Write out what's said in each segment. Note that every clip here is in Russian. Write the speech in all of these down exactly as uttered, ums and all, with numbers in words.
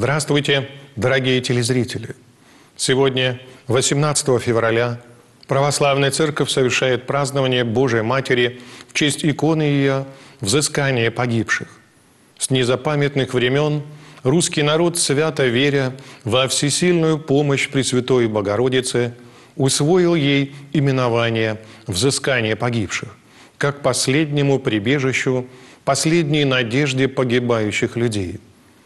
Здравствуйте, дорогие телезрители! Сегодня, восемнадцатого февраля, Православная Церковь совершает празднование Божией Матери в честь иконы ее «Взыскание погибших». С незапамятных времен русский народ, свято веря во всесильную помощь Пресвятой Богородицы, усвоил ей именование «Взыскание погибших», как последнему прибежищу, последней надежде погибающих людей.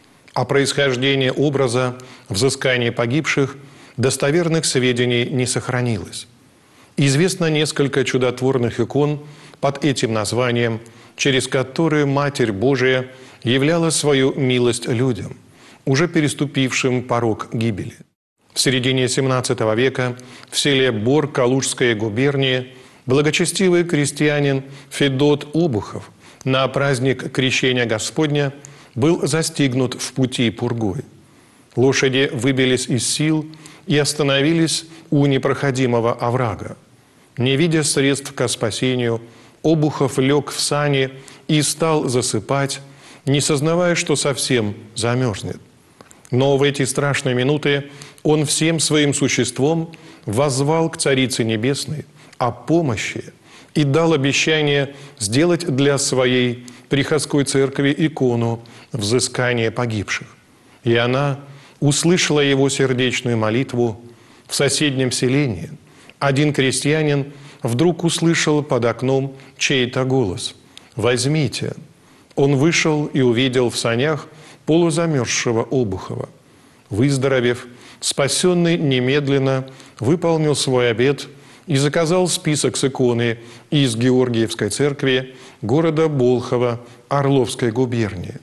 О происхождении образа «Взыскание погибших» достоверных сведений не сохранилось. Известно несколько чудотворных икон под этим названием, через которые Матерь Божия являла свою милость людям, уже переступившим порог гибели. В середине семнадцатого века в селе Бор Калужской губернии благочестивый крестьянин Федот Обухов на праздник Крещения Господня был застигнут в пути пургой. Лошади выбились из сил и остановились у непроходимого оврага. Не видя средств ко спасению, Обухов лег в сани и стал засыпать, не сознавая, что совсем замерзнет. Но в эти страшные минуты он всем своим существом воззвал к Царице Небесной о помощи и дал обещание сделать для своей приходской церкви икону «Взыскание погибших». И она услышала его сердечную молитву. В соседнем селении один крестьянин вдруг услышал под окном чей-то голос: «Возьмите». Он вышел и увидел в санях полузамерзшего Обухова. Выздоровев, спасенный немедленно выполнил свой обет и заказал список с иконы из Георгиевской церкви города Болхова Орловской губернии.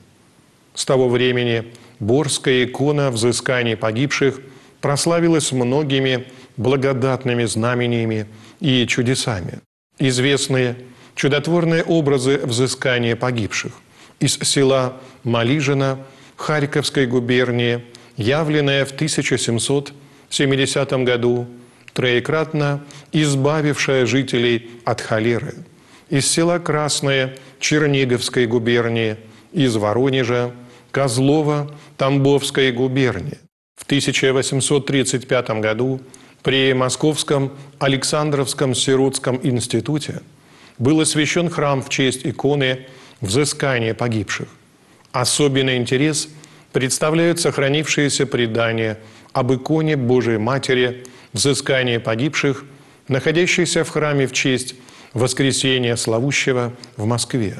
С того времени Борская икона «Взыскание погибших» прославилась многими благодатными знамениями и чудесами. Известные чудотворные образы взыскания погибших из села Малижино Харьковской губернии, явленное в тысяча семьсот семидесятом году, троекратно избавившая жителей от холеры, из села Красное Черниговской губернии, из Воронежа, Козлова Тамбовской губернии. В тысяча восемьсот тридцать пятом году при Московском Александровском Сиротском институте был освящен храм в честь иконы «Взыскание погибших». Особенный интерес представляют сохранившиеся предания об иконе Божией Матери «Взыскание погибших», находящейся в храме в честь Воскресения Славущего в Москве.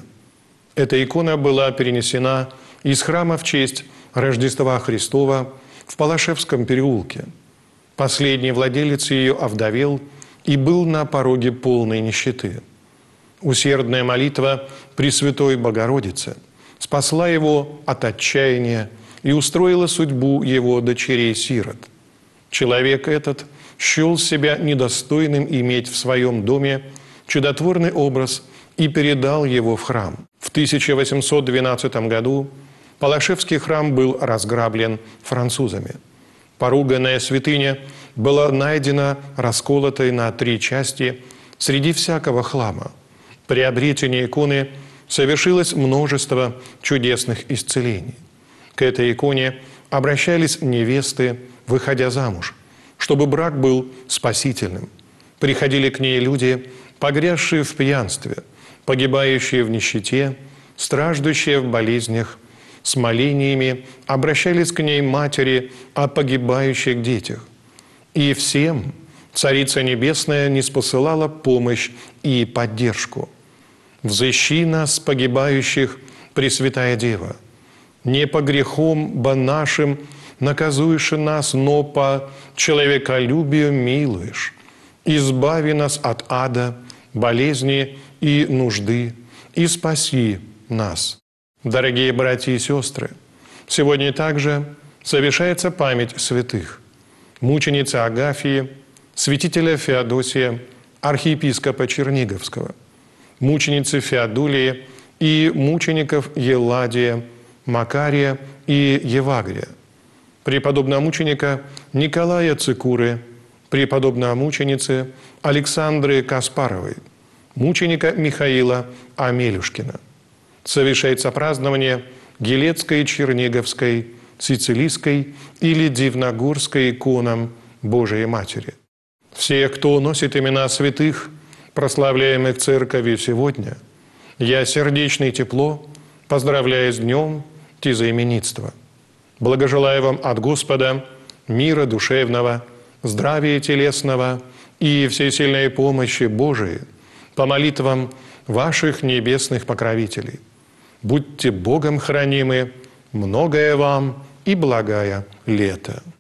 Эта икона была перенесена из храма в честь Рождества Христова в Палашевском переулке. Последний владелец ее овдовел и был на пороге полной нищеты. Усердная молитва Пресвятой Богородицы спасла его от отчаяния и устроила судьбу его дочерей-сирот. Человек этот счел себя недостойным иметь в своем доме чудотворный образ и передал его в храм. В тысяча восемьсот двенадцатом году Палашевский храм был разграблен французами. Поруганная святыня была найдена расколотой на три части среди всякого хлама. При обретении иконы совершилось множество чудесных исцелений. К этой иконе обращались невесты, выходя замуж, чтобы брак был спасительным. Приходили к ней люди, погрязшие в пьянстве, погибающие в нищете, страждущие в болезнях, с молениями обращались к ней матери о погибающих детях. И всем Царица Небесная ниспосылала помощь и поддержку. «Взыщи нас, погибающих, Пресвятая Дева, не по грехам ба нашим наказуешь нас, но по человеколюбию милуешь. Избави нас от ада, болезни и нужды, и спаси нас». Дорогие братья и сестры, сегодня также совершается память святых: мученицы Агафии, святителя Феодосия, архиепископа Черниговского, мученицы Феодулии и мучеников Еладия, Макария и Евагрия, преподобного мученика Николая Цикуры, преподобного мученицы Александры Каспаровой, мученика Михаила Амелюшкина. Совершается празднование Гелецкой Черниговской Сицилийской или Дивногорской иконам Божией Матери. Все, кто носит имена святых, прославляемых Церковью сегодня, я сердечно и тепло поздравляю с днем тезаименитства. Благожелаю вам от Господа мира душевного, здравия телесного и всесильной помощи Божией по молитвам ваших небесных покровителей. Будьте Богом хранимы, многое вам и благая лето.